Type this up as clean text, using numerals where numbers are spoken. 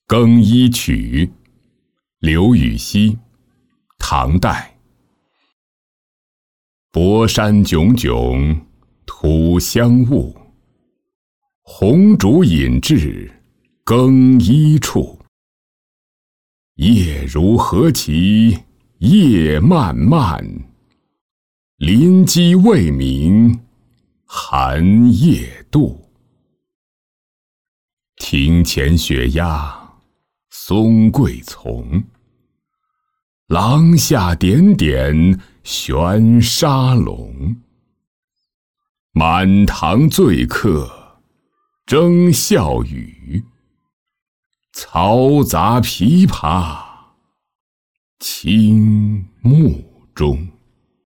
更衣曲，刘禹锡，唐代。博山迥迥土香雾，红烛引至更衣处。夜如何其夜漫漫，临机未明寒夜渡。庭前雪压松桂丛，廊下点点悬沙龙。满堂醉客争笑语，嘈杂琵琶轻幕中。